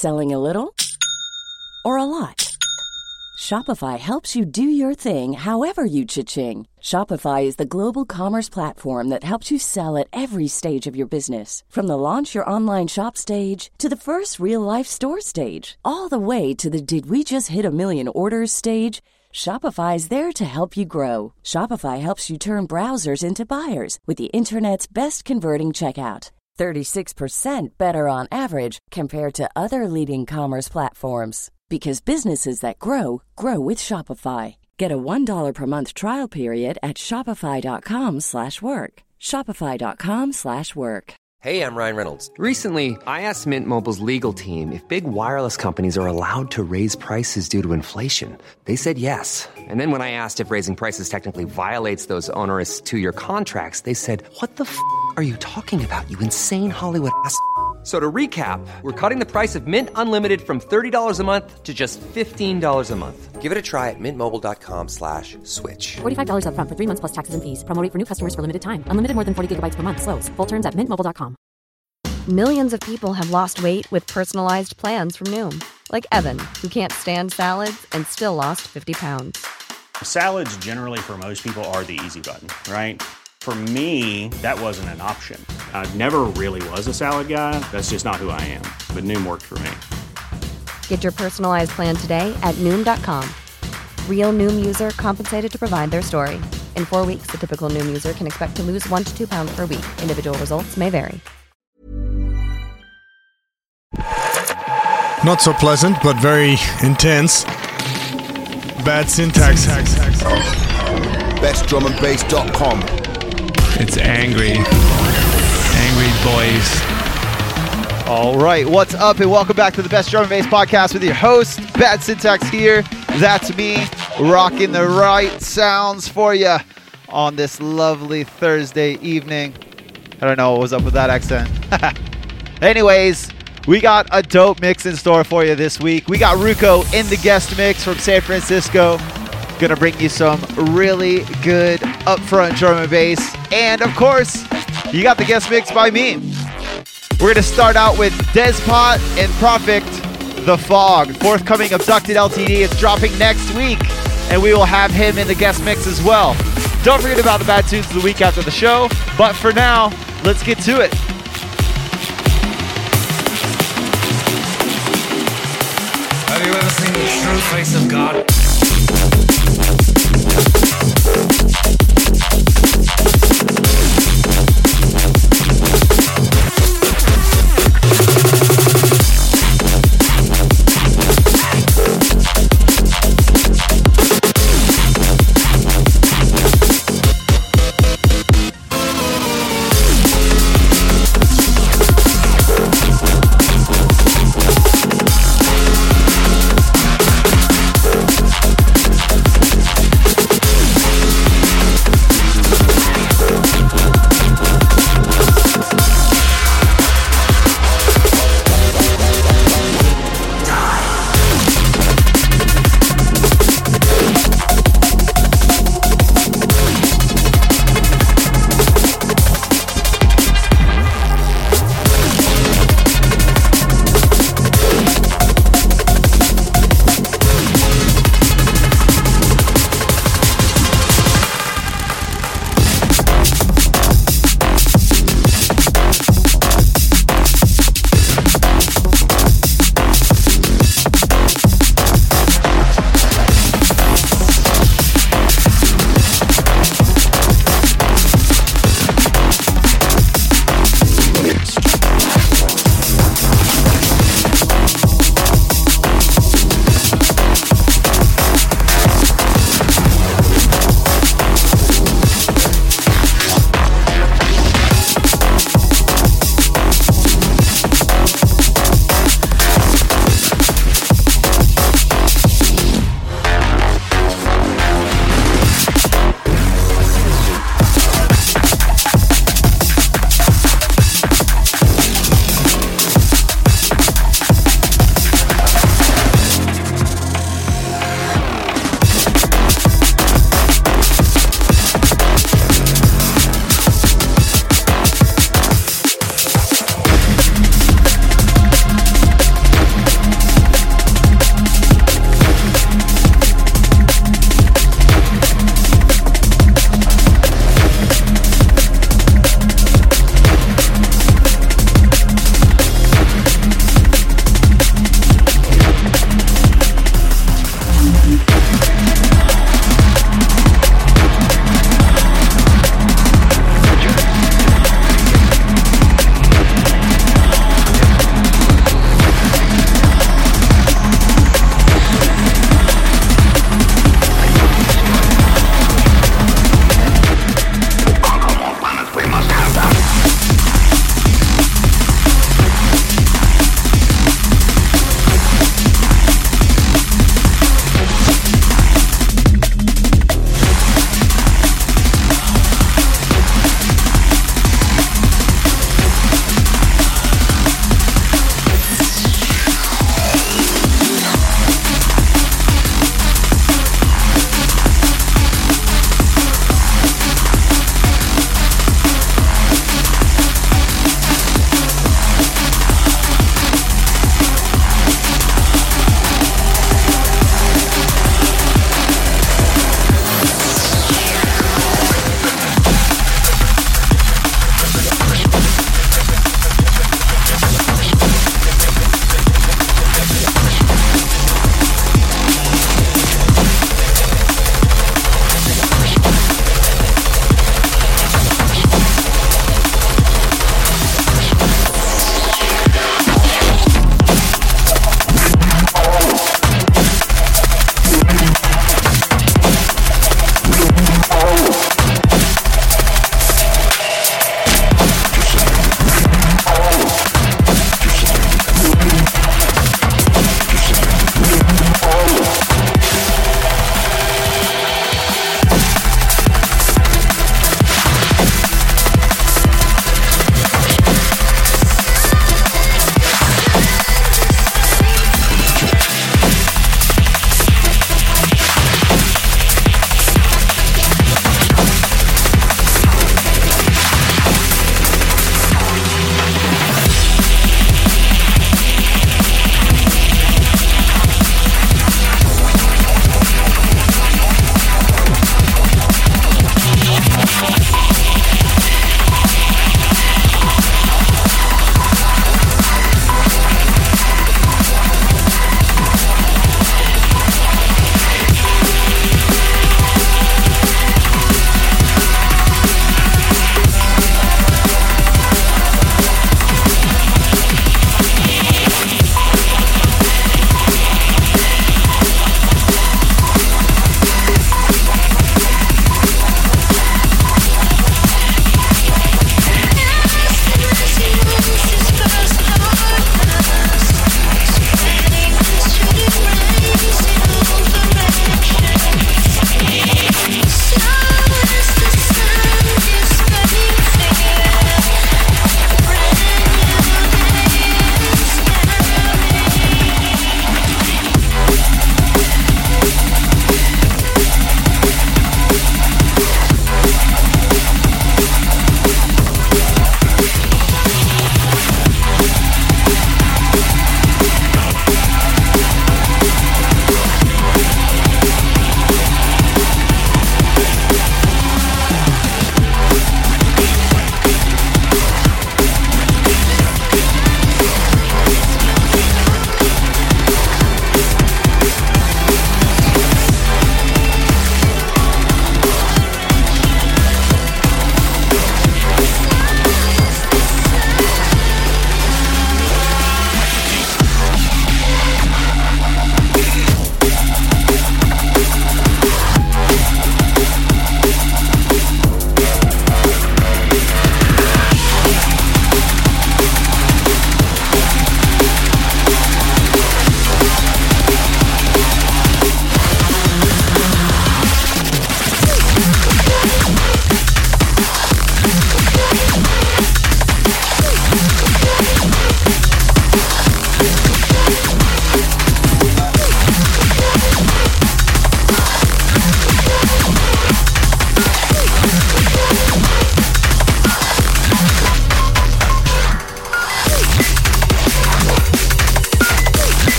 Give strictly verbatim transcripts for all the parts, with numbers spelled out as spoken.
Selling a little or a lot? Shopify helps you do your thing however you cha-ching. Shopify is the global commerce platform that helps you sell at every stage of your business. From the launch your online shop stage to the first real-life store stage, all the way to the did we just hit a million orders stage. Shopify is there to help you grow. Shopify helps you turn browsers into buyers with the internet's best converting checkout. thirty-six percent better on average compared to other leading commerce platforms. Because businesses that grow, grow with Shopify. Get a one dollar per month trial period at shopify.com slash work. Shopify.com slash work. Hey, I'm Ryan Reynolds. Recently, I asked Mint Mobile's legal team if big wireless companies are allowed to raise prices due to inflation. They said yes. And then when I asked if raising prices technically violates those onerous two-year contracts, they said, what the f*** are you talking about, you insane Hollywood ass f- So to recap, we're cutting the price of Mint Unlimited from thirty dollars a month to just fifteen dollars a month. Give it a try at mintmobile.com slash switch. forty-five dollars up front for three months plus taxes and fees. Promo rate for new customers for limited time. Unlimited more than forty gigabytes per month. Slows full terms at mint mobile dot com. Millions of people have lost weight with personalized plans from Noom. Like Evan, who can't stand salads and still lost fifty pounds. Salads generally for most people are the easy button, right? For me, that wasn't an option. I never really was a salad guy. That's just not who I am. But Noom worked for me. Get your personalized plan today at Noom dot com. Real Noom user compensated to provide their story. In four weeks, the typical Noom user can expect to lose one to two pounds per week. Individual results may vary. Not so pleasant, but very intense. Bad syntax. best drum and bass dot com. It's angry. Angry boys. All right, what's up, and welcome back to the Best Drum and Bass Podcast with your host, Bad Syntax here. That's me, rocking the right sounds for you on this lovely Thursday evening. I don't know what was up with that accent. Anyways, we got a dope mix in store for you this week. We got Ruko in the guest mix from San Francisco. Gonna bring you some really good upfront drum and bass. And of course, you got the guest mix by me. We're gonna start out with Despot and Profect, The Fog. Forthcoming Abducted L T D is dropping next week, and we will have him in the guest mix as well. Don't forget about the bad tunes of the week after the show, but for now, let's get to it. Have you ever seen the true face of God?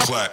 clap.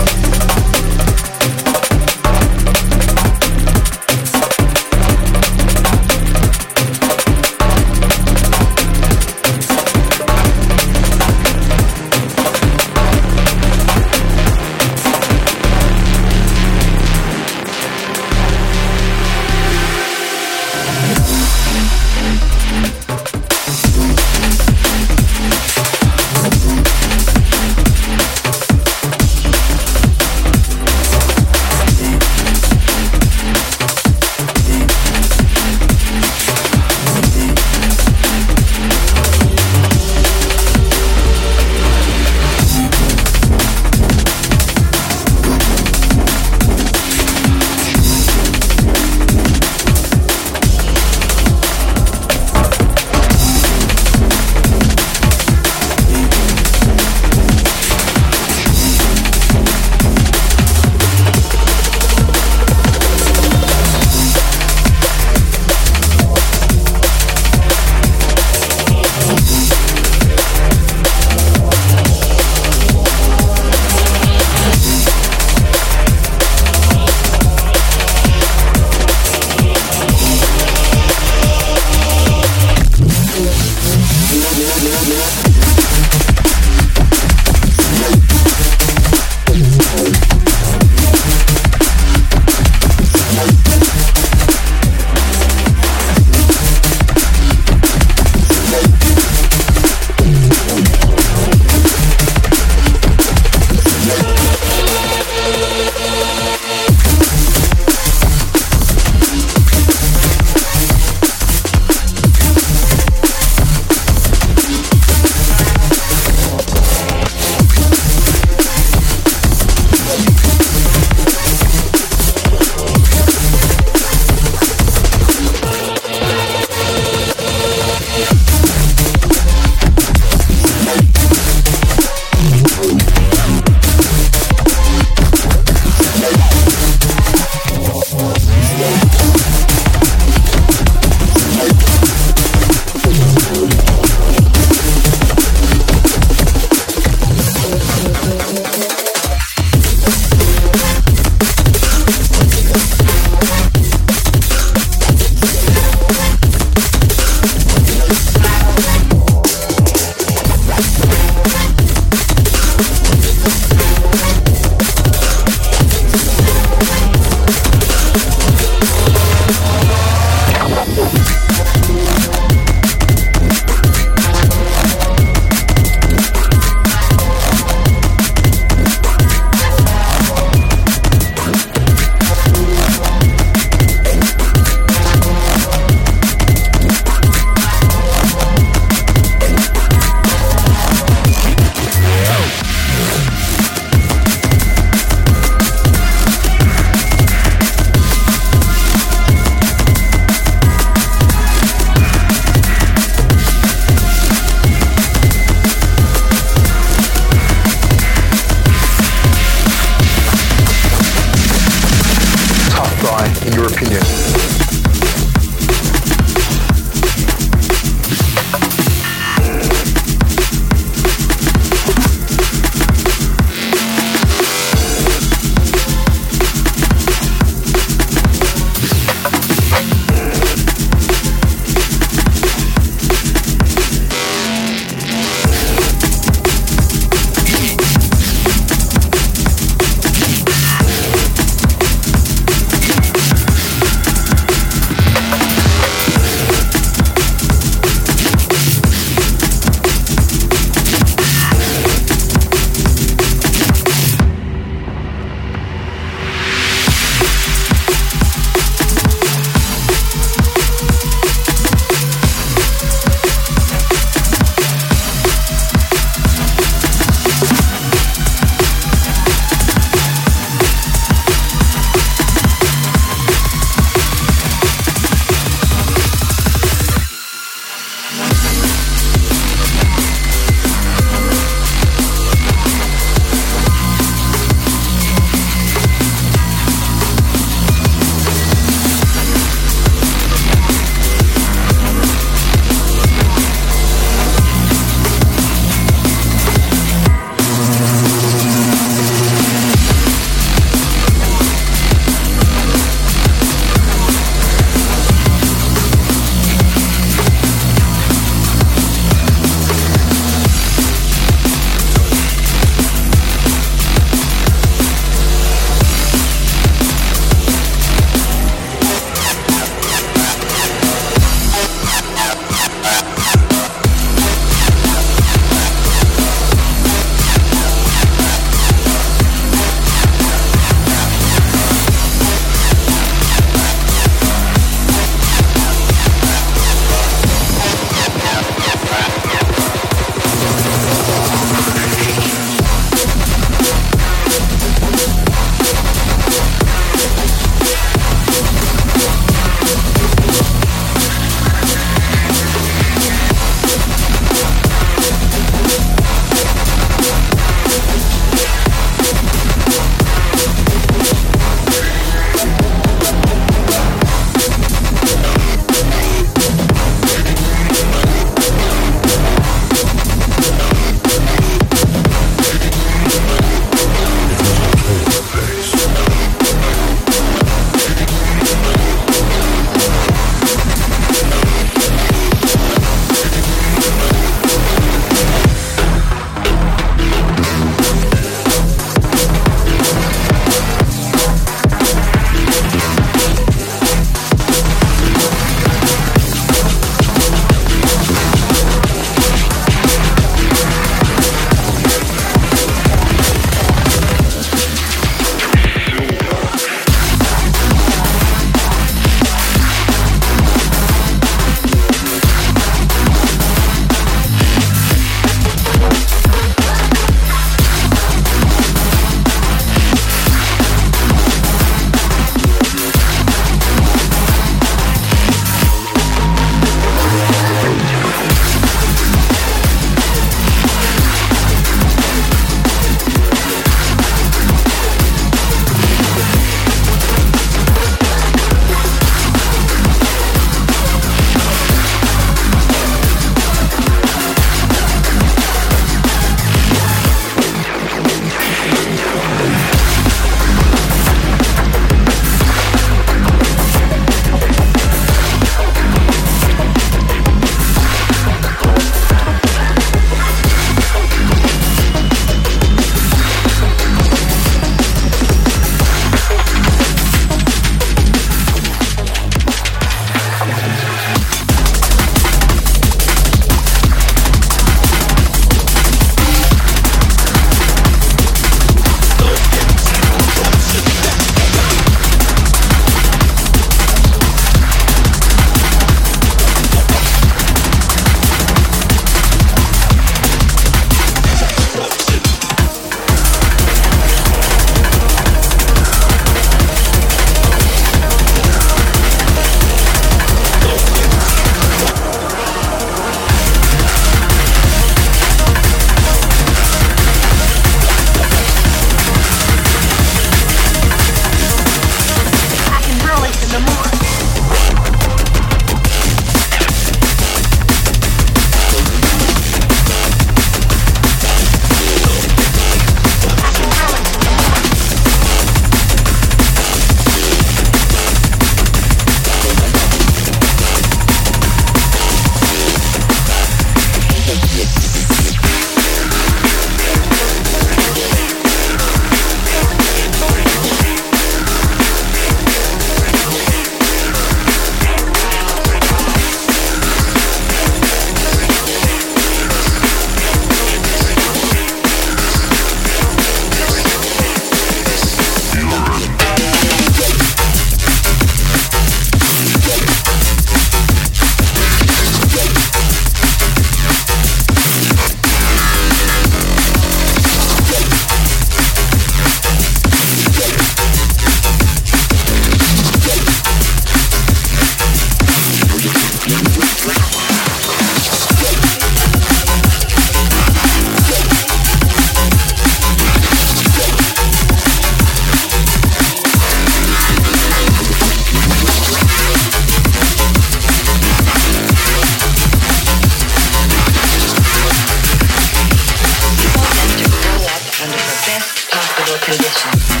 stable condition.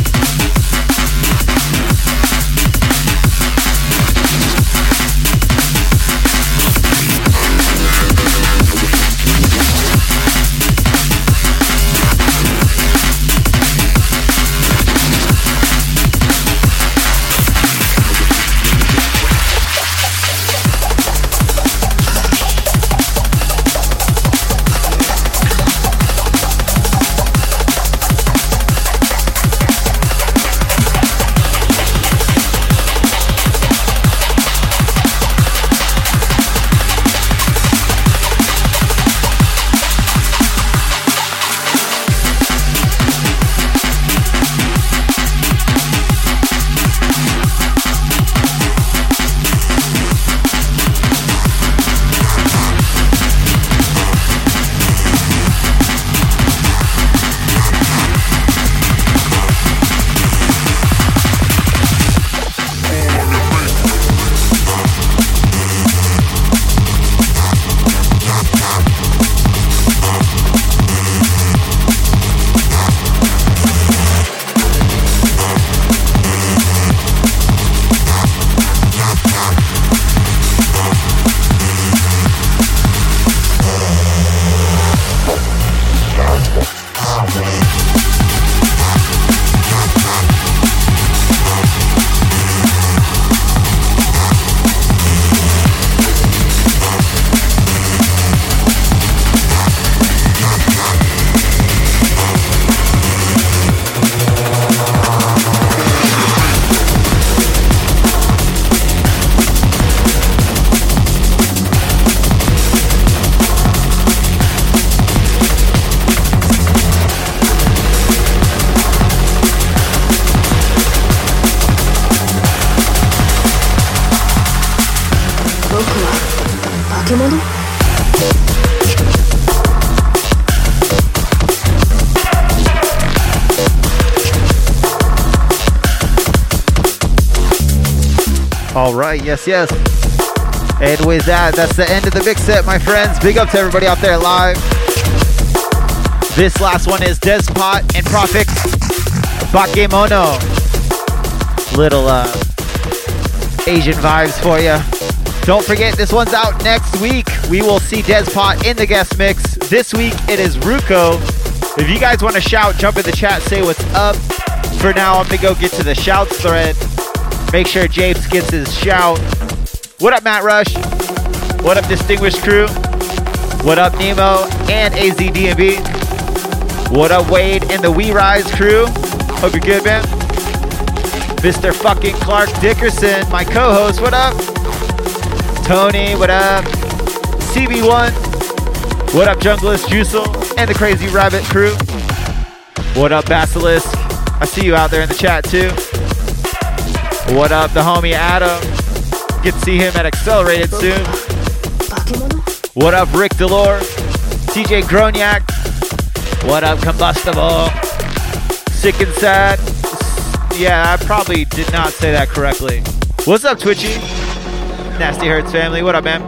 All right, yes, yes. And with that, that's the end of the mix set, my friends. Big up to everybody out there live. This last one is Despot and Prophet Bakemono. Little uh, Asian vibes for you. Don't forget, this one's out next week. We will see Despot in the guest mix. This week, it is Ruko. If you guys want to shout, jump in the chat, say what's up. For now, I'm going to go get to the shouts thread. Make sure Japes gets his shout. What up, Matt Rush? What up, Distinguished Crew? What up, Nemo and A Z D M B? What up, Wade and the We Rise crew? Hope you're good, man. Mister fucking Clark Dickerson, my co-host, what up? Tony, what up? C B one, what up, Junglist Juicel and the Crazy Rabbit crew? What up, Basilisk? I see you out there in the chat, too. What up, the homie Adam? Get to see him at Accelerated soon. What up, Rick Delore? T J Groniak? What up, Combustible? Sick and Sad? Yeah, I probably did not say that correctly. What's up, Twitchy? Nasty Hurts family, what up, man?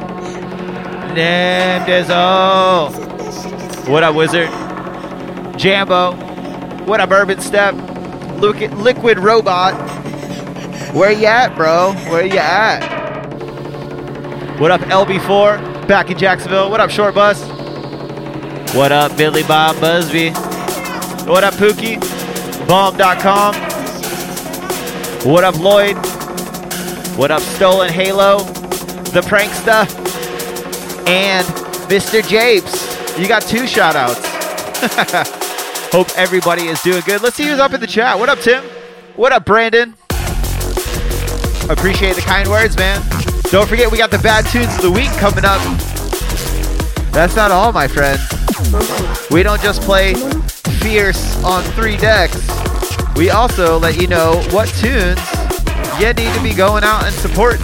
Nemdizo. What up, Wizard? Jambo. What up, Urban Step? Liquid Robot. Where you at, bro? Where you at? What up, L B four? Back in Jacksonville. What up, Short Bus? What up, Billy Bob Busby? What up, Pookie? Bomb dot com. What up, Lloyd? What up, Stolen Halo? The Pranksta? And Mister Japes. You got two shout outs. Hope everybody is doing good. Let's see who's up in the chat. What up, Tim? What up, Brandon? Appreciate the kind words, man. Don't forget, we got the bad tunes of the week coming up. That's not all, my friends. We don't just play fierce on three decks. We also let you know what tunes you need to be going out and supporting.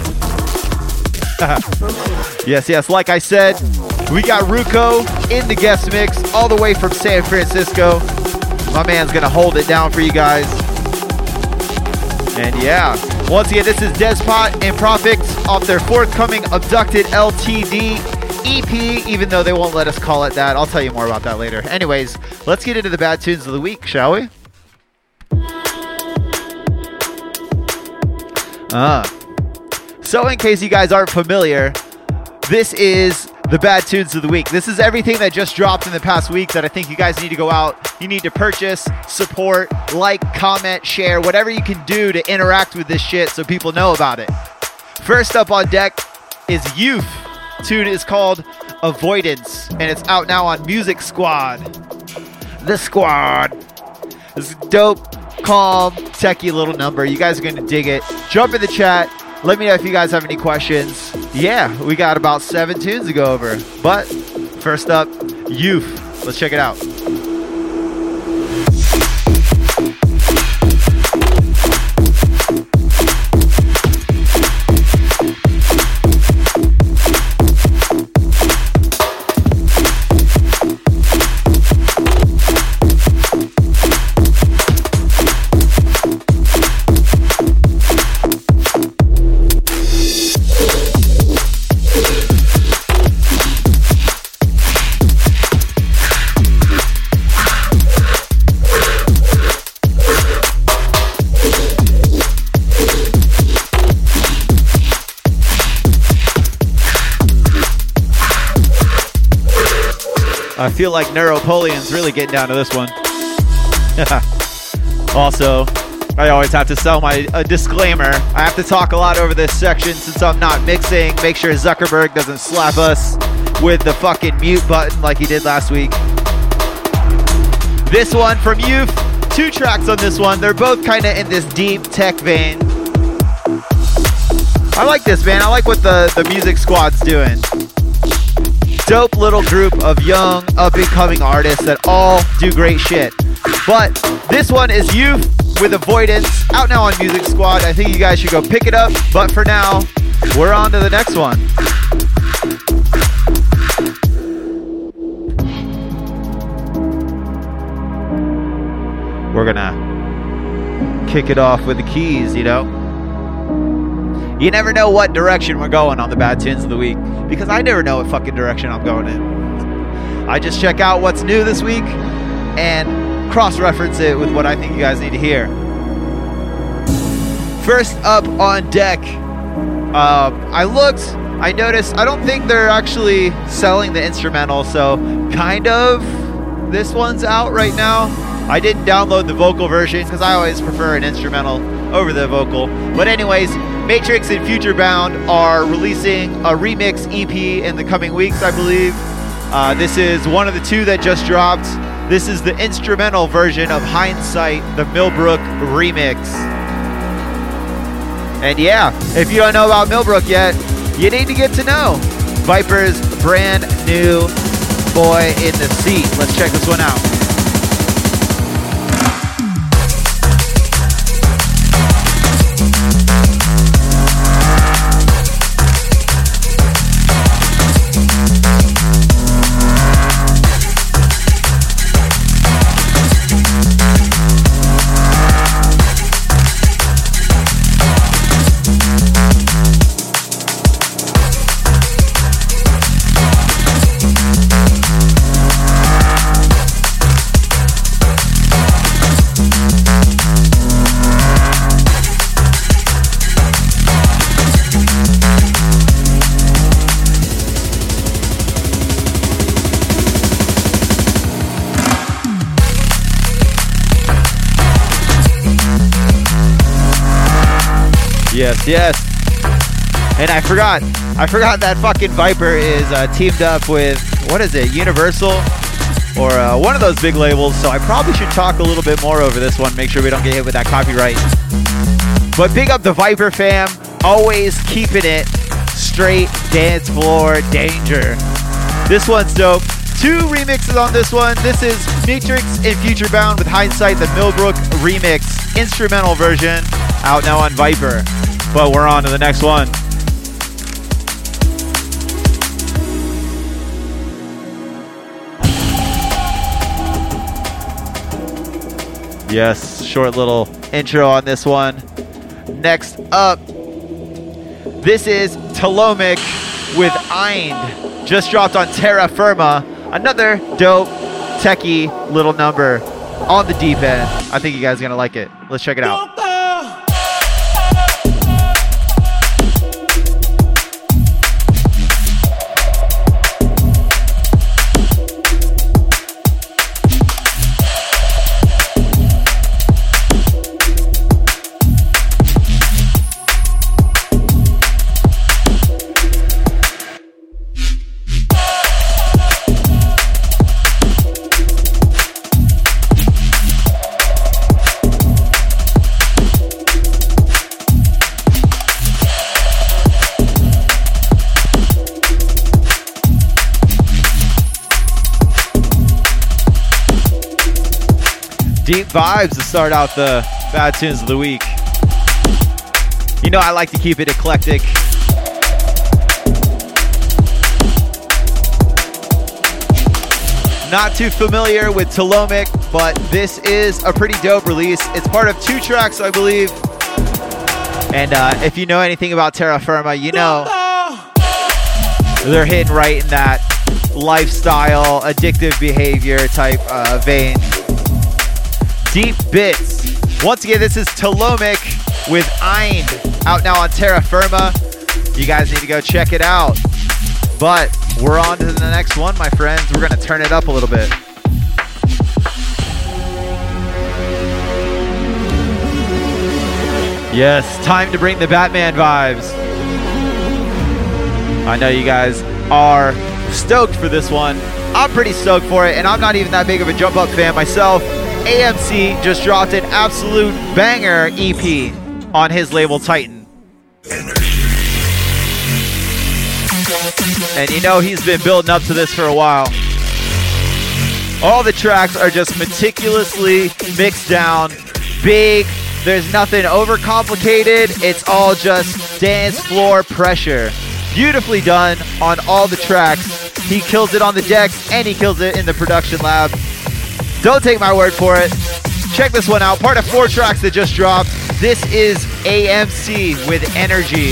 Yes, yes, like I said, we got Ruko in the guest mix all the way from San Francisco. My man's gonna hold it down for you guys. And yeah, once again, this is Despot and Prophet off their forthcoming Abducted L T D E P, even though they won't let us call it that. I'll tell you more about that later. Anyways, let's get into the bad tunes of the week, shall we? Uh. So in case you guys aren't familiar, this is the Bad Tunes of the Week. This is everything that just dropped in the past week that I think you guys need to go out. You need to purchase, support, like, comment, share, whatever you can do to interact with this shit so people know about it. First up on deck is Youth. Tune is called Avoidance, and it's out now on Music Squad. The Squad. This is dope, calm, techie little number. You guys are going to dig it. Jump in the chat. Let me know if you guys have any questions. Yeah, we got about seven tunes to go over. But first up, Youth. Let's check it out. I feel like Neuropolian's really getting down to this one. Also, I always have to sell my a disclaimer. I have to talk a lot over this section since I'm not mixing. Make sure Zuckerberg doesn't slap us with the fucking mute button like he did last week. This one from Youth. Two tracks on this one. They're both kind of in this deep tech vein. I like this, man. I like what the, the Music Squad's doing. Dope little group of young, up-and-coming artists that all do great shit. But this one is Youth with Avoidance, out now on Music Squad. I think you guys should go pick it up. But for now, we're on to the next one. We're gonna kick it off with the keys, you know? You never know what direction we're going on the Bad Tunes of the Week, because I never know what fucking direction I'm going in. I just check out what's new this week and cross-reference it with what I think you guys need to hear. First up on deck, uh, I looked, I noticed, I don't think they're actually selling the instrumental, so kind of this one's out right now. I didn't download the vocal version because I always prefer an instrumental over the vocal. But anyways, Matrix and Futurebound are releasing a remix E P in the coming weeks, I believe. Uh, this is one of the two that just dropped. This is the instrumental version of Hindsight, the Millbrook remix. And yeah, if you don't know about Millbrook yet, you need to get to know Viper's brand new Boy in the Seat. Let's check this one out. Yes, yes. And I forgot, I forgot that fucking Viper is uh, teamed up with, what is it, Universal? Or uh, one of those big labels, so I probably should talk a little bit more over this one, make sure we don't get hit with that copyright. But big up the Viper fam, always keeping it straight dance floor danger. This one's dope. Two remixes on this one. This is Matrix and Futurebound with Hindsight, the Millbrook remix, instrumental version, out now on Viper. But we're on to the next one. Yes, short little intro on this one. Next up, this is Talomic with Eind. Just dropped on Terra Firma. Another dope, techie little number on the deep end. I think you guys are going to like it. Let's check it out. Deep vibes to start out the Bad Tunes of the Week. You know I like to keep it eclectic. Not too familiar with Tolomic, but this is a pretty dope release. It's part of two tracks, I believe. And uh, if you know anything about Terra Firma, you know they're hitting right in that lifestyle, addictive behavior type uh, vein. Deep Bits. Once again, this is Tolomic with Ein, out now on Terra Firma. You guys need to go check it out. But we're on to the next one, my friends. We're going to turn it up a little bit. Yes, time to bring the Batman vibes. I know you guys are stoked for this one. I'm pretty stoked for it, and I'm not even that big of a Jump Up fan myself. A M C just dropped an absolute banger E P on his label Titan. And you know he's been building up to this for a while. All the tracks are just meticulously mixed down, big. There's nothing overcomplicated. It's all just dance floor pressure. Beautifully done on all the tracks. He kills it on the decks and he kills it in the production lab. Don't take my word for it. Check this one out. Part of four tracks that just dropped. This is A M C with Energy.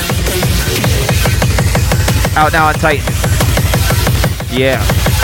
Out now on Titan. Yeah.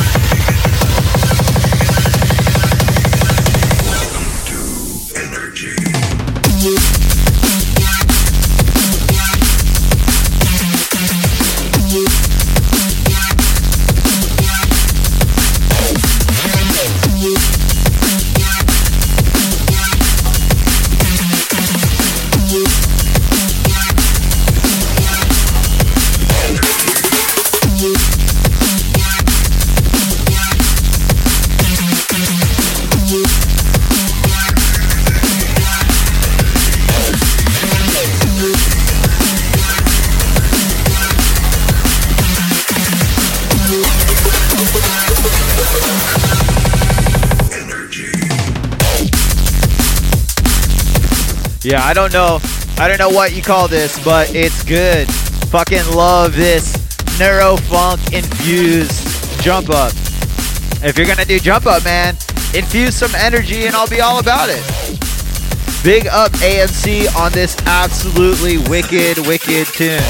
Yeah, I don't know. I don't know what you call this, but it's good. Fucking love this neurofunk infused jump up. If you're gonna do jump up, man, infuse some energy and I'll be all about it. Big up A M C on this absolutely wicked, wicked tune.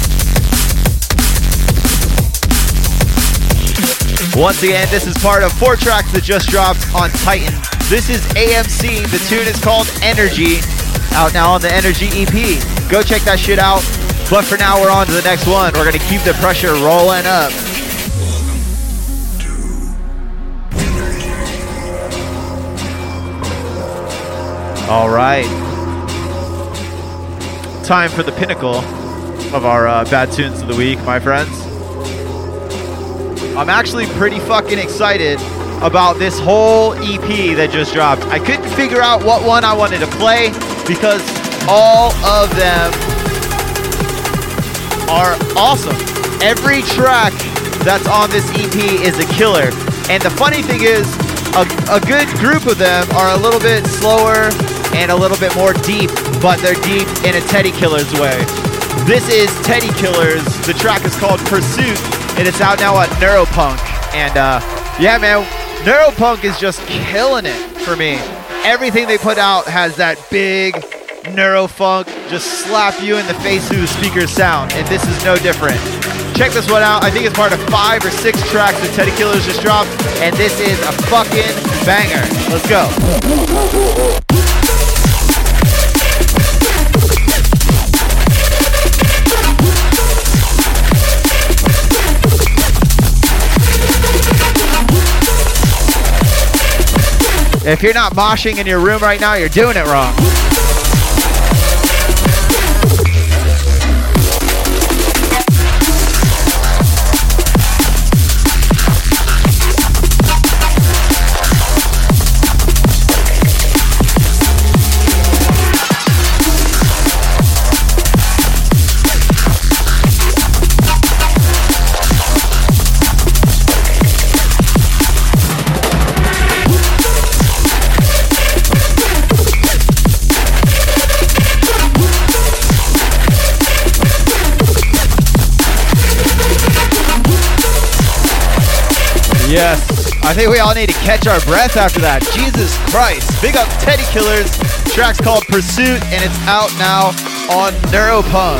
Once again, this is part of four tracks that just dropped on Titan. This is A M C. The tune is called Energy. Out now on the Energy E P. Go check that shit out. But for now, we're on to the next one. We're going to keep the pressure rolling up. All right. Time for the pinnacle of our uh, Bad Tunes of the Week, my friends. I'm actually pretty fucking excited about this whole E P that just dropped. I couldn't figure out what one I wanted to play because all of them are awesome. Every track that's on this E P is a killer. And the funny thing is, a, a good group of them are a little bit slower and a little bit more deep, but they're deep in a Teddy Killers way. This is Teddy Killers. The track is called Pursuit, and it's out now on Neuropunk. And uh, yeah, man, Neuropunk is just killing it for me. Everything they put out has that big neurofunk, just slap you in the face through the speaker sound, and this is no different. Check this one out. I think it's part of five or six tracks that Teddy Killers just dropped, and this is a fucking banger. Let's go. If you're not moshing in your room right now, you're doing it wrong. yes. I think we all need to catch our breath after that. Jesus Christ. Big up Teddy Killers. Track's called Pursuit, and it's out now on Neuropunk.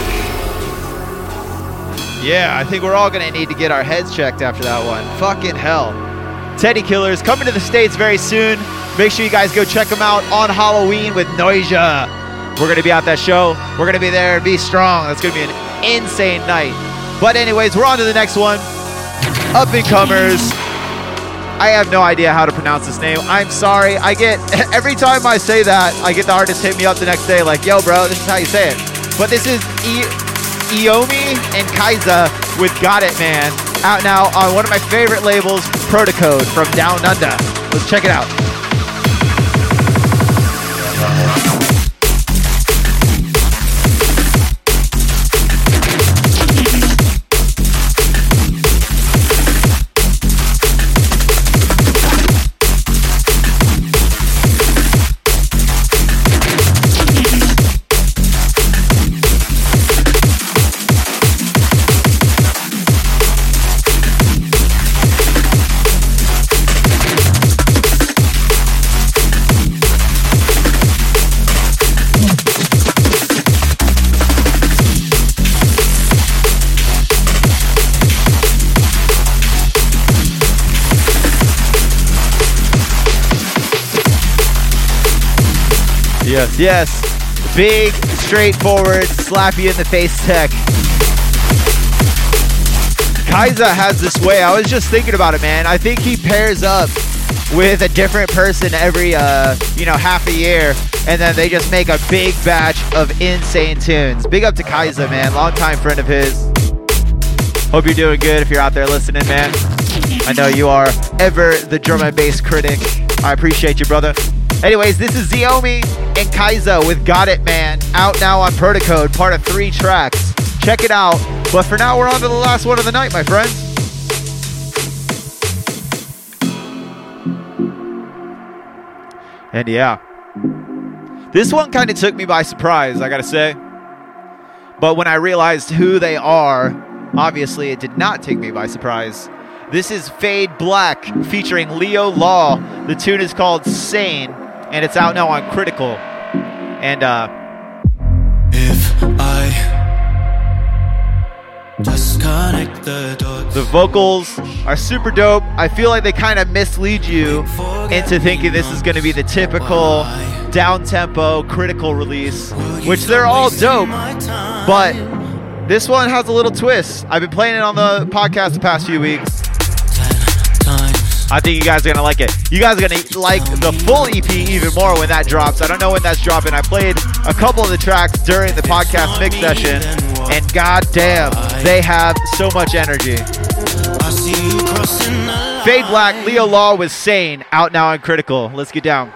Yeah, I think we're all going to need to get our heads checked after that one. Fucking hell. Teddy Killers coming to the States very soon. Make sure you guys go check them out on Halloween with Noisia. We're going to be at that show. We're going to be there. Be strong. That's going to be an insane night. But anyways, we're on to the next one. Up and comers. I have no idea how to pronounce this name. I'm sorry. I get, every time I say that, I get the artist hit me up the next day like, yo, bro, this is how you say it. But this is I- Iomi and Kaiza with Got It Man. Out now on one of my favorite labels, Protocode from Down Under. Let's check it out. Yes, yes. Big, straightforward, slap you in the face tech. Kaiza has this way. I was just thinking about it, man. I think he pairs up with a different person every, uh, you know, half a year, and then they just make a big batch of insane tunes. Big up to Kaiza, man. Longtime friend of his. Hope you're doing good if you're out there listening, man. I know you are ever the drum and bass critic. I appreciate you, brother. Anyways, this is Xiaomi and Kaiza with Got It Man, out now on Protocode, part of three tracks. Check it out. But for now, we're on to the last one of the night, my friends. And yeah, this one kind of took me by surprise, I gotta say. But when I realized who they are, obviously it did not take me by surprise. This is Fade Black featuring Leo Law. The tune is called Sane, and it's out now on Critical. And uh if I disconnect the dots, the vocals are super dope. I feel like they kind of mislead you into thinking this is going to be the typical down-tempo Critical release, which they're all dope, but this one has a little twist. I've been playing it on the podcast the past few weeks. I think you guys are going to like it. You guys are going to like the full E P even more when that drops. I don't know when that's dropping. I played a couple of the tracks during the podcast mix session, and goddamn, they have so much energy. Fade Black, Leo Law with Sane, out now on Critical. Let's get down.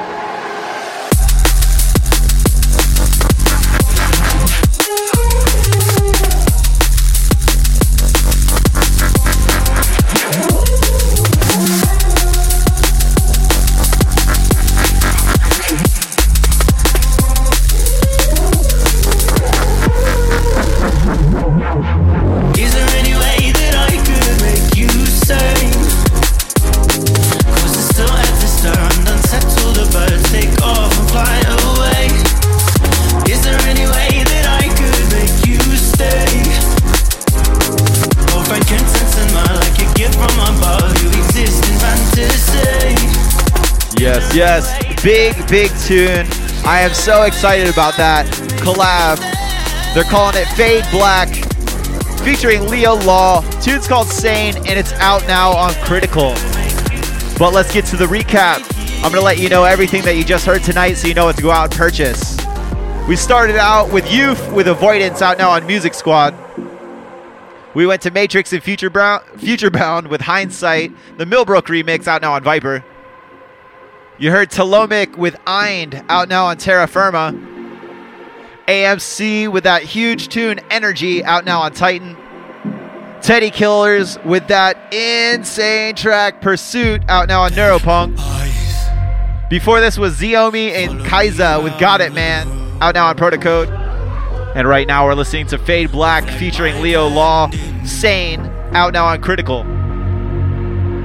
Yes, yes, big, big tune. I am so excited about that collab. They're calling it Fade Black, featuring Leo Law. Tune's called Sane, and it's out now on Critical. But let's get to the recap. I'm going to let you know everything that you just heard tonight so you know what to go out and purchase. We started out with Youth with Avoidance, out now on Music Squad. We went to Matrix and Future, Brown, Future Bound with Hindsight, the Millbrook remix, out now on Viper. You heard Talomic with Eind, out now on Terra Firma. A M C with that huge tune Energy, out now on Titan. Teddy Killers with that insane track Pursuit, out now on Neuropunk. Before this was Xiaomi and Kaiza with Got It Man, out now on Protocode. And right now we're listening to Fade Black featuring Leo Law, Sane, out now on Critical.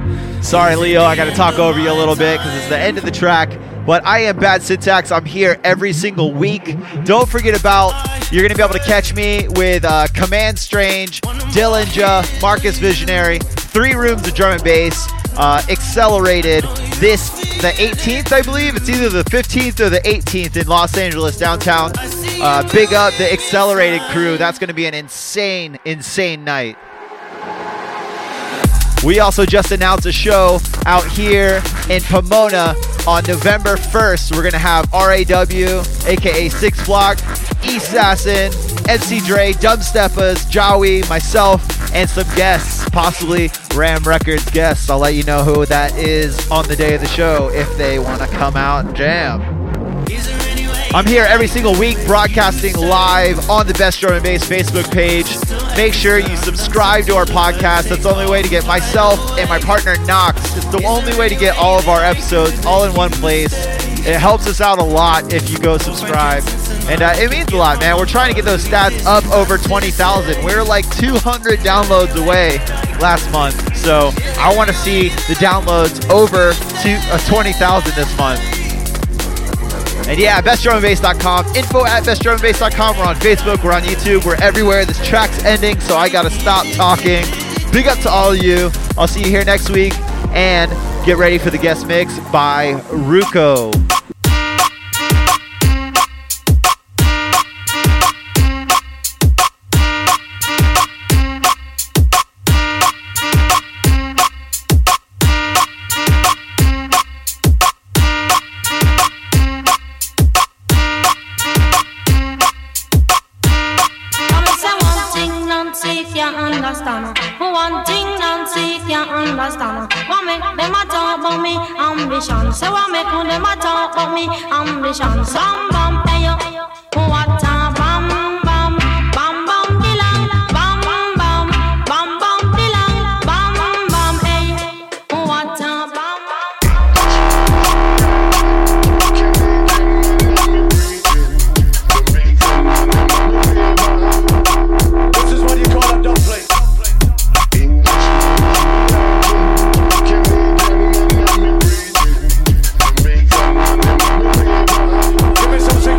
Sorry, Leo, I got to talk over you a little bit because it's the end of the track. But I am Bad Syntax. I'm here every single week. Don't forget about, you're going to be able to catch me with uh, Command Strange, Dillinger, Marcus Visionary, Three Rooms of Drum and Bass, uh, Accelerated this, the eighteenth, I believe. It's either the fifteenth or the eighteenth in Los Angeles, downtown. Uh, big up the Accelerated crew. That's going to be an insane, insane night. We also just announced a show out here in Pomona on November first. We're going to have R A W, a k a. Six Block, Assassin, M C Dre, Dubsteppas, Jawi, myself, and some guests, possibly Ram Records guests. I'll let you know who that is on the day of the show if they want to come out and jam. I'm here every single week broadcasting live on the Best Drum and Bass Facebook page. Make sure you subscribe to our podcast. That's the only way to get myself and my partner Knox. It's the only way to get all of our episodes all in one place. It helps us out a lot if you go subscribe. And uh, it means a lot, man. We're trying to get those stats up over twenty thousand. We were like two hundred downloads away last month. So I want to see the downloads over to uh, twenty thousand this month. And yeah, best drum and bass dot com, info at best drum and bass dot com. We're on Facebook, we're on YouTube, we're everywhere. This track's ending, so I gotta stop talking. Big up to all of you. I'll see you here next week, and get ready for the guest mix by Ruko. One thing Nancy can't understand. What make them a talk about me ambition? So what make them a talk about me ambition? Some bum hey yo, what a bam bam bam bam dilang, bam bam bam bam dilang, bam bam hey, what a bam. This is what you call a dumb play. Give me some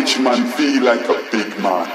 rich man feel like a big man.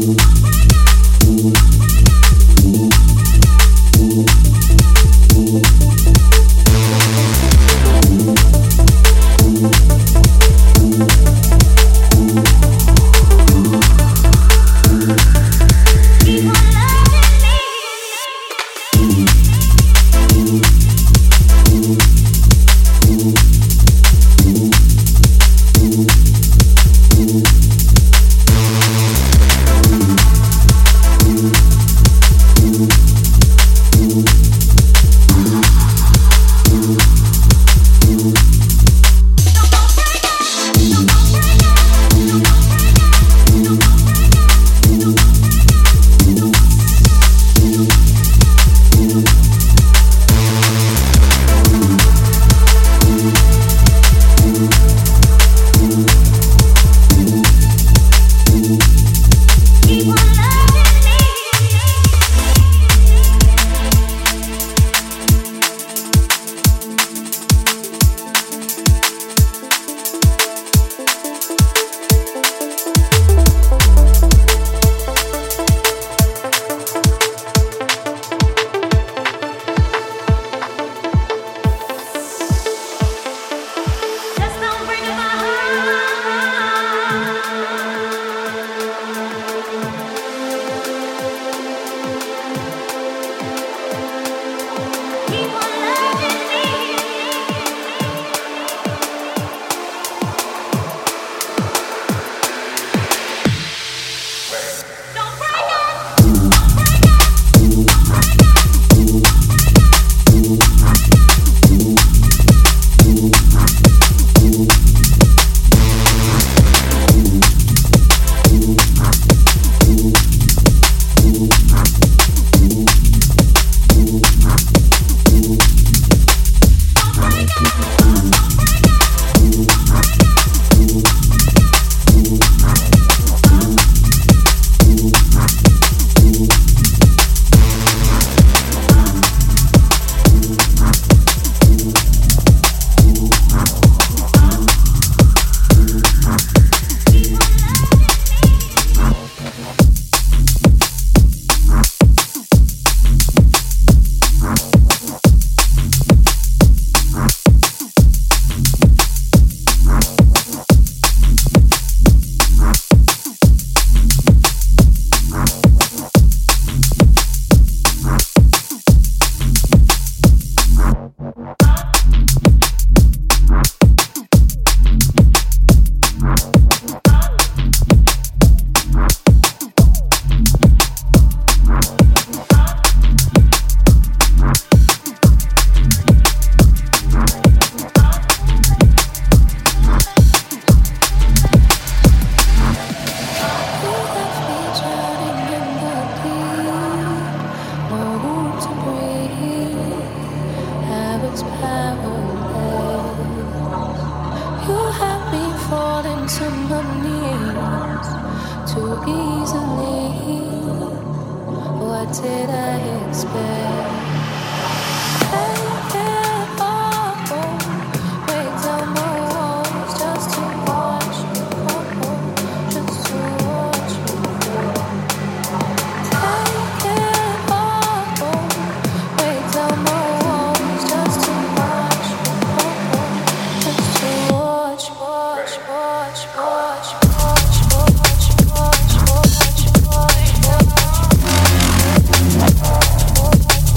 Watch, watch, watch, watch, watch.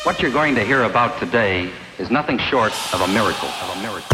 What you're going to hear about today is nothing short of a miracle, of a miracle.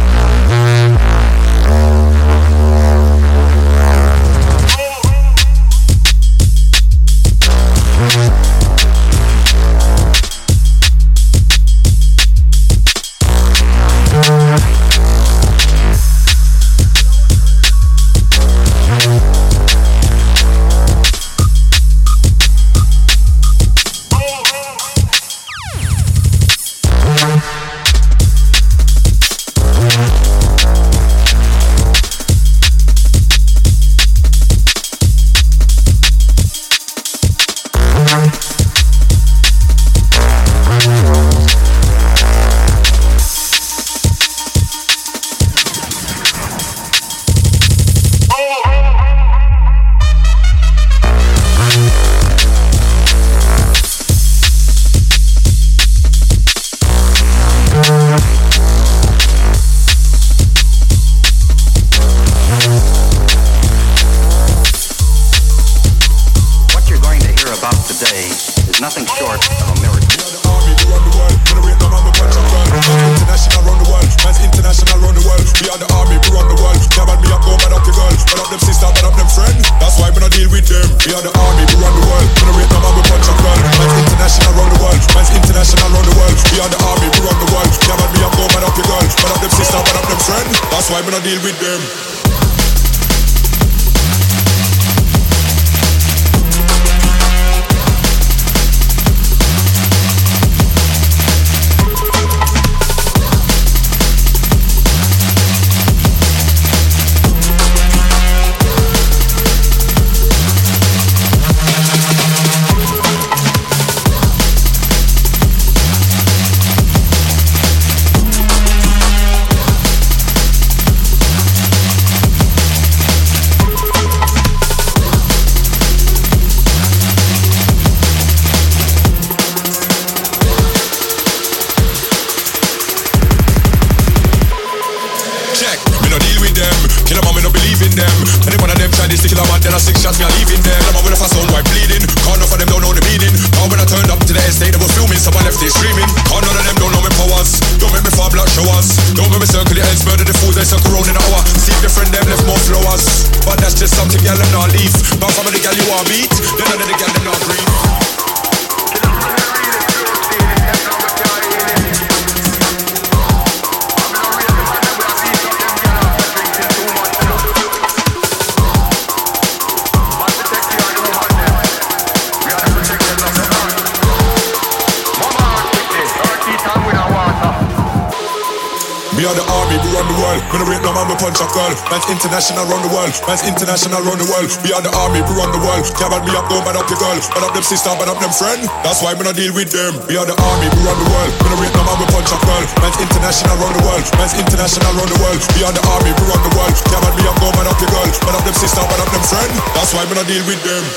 International around the world, man's international around the world. We are the army, we run the world. Can't bad me up, don't bad up your girl. Bad up them sister, bad up them friend. That's why we not deal with them. We are the army, we run the world. We don't rate no man, we punch a girl. Man's international around the world, man's international around the world. We are the army, we run the world. Can't bad me up, don't bad up your girl. Bad up them sister, bad up them friend. That's why we not deal with them.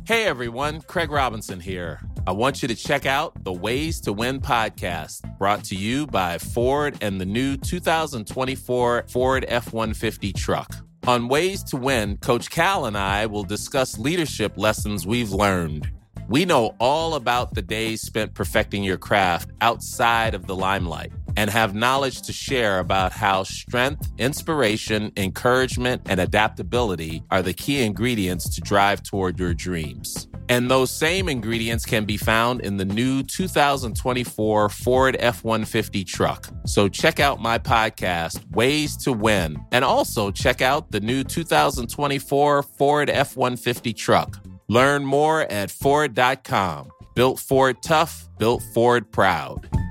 Hey everyone, Craig Robinson here. I want you to check out the Ways to Win podcast, brought to you by Ford and the new two thousand twenty-four Ford F one fifty truck. On Ways to Win, Coach Cal and I will discuss leadership lessons we've learned. We know all about the days spent perfecting your craft outside of the limelight and have knowledge to share about how strength, inspiration, encouragement, and adaptability are the key ingredients to drive toward your dreams. And those same ingredients can be found in the new two thousand twenty-four Ford F one fifty truck. So check out my podcast, Ways to Win, and also check out the new two thousand twenty-four Ford F one fifty truck. Learn more at Ford dot com. Built Ford tough, built Ford proud.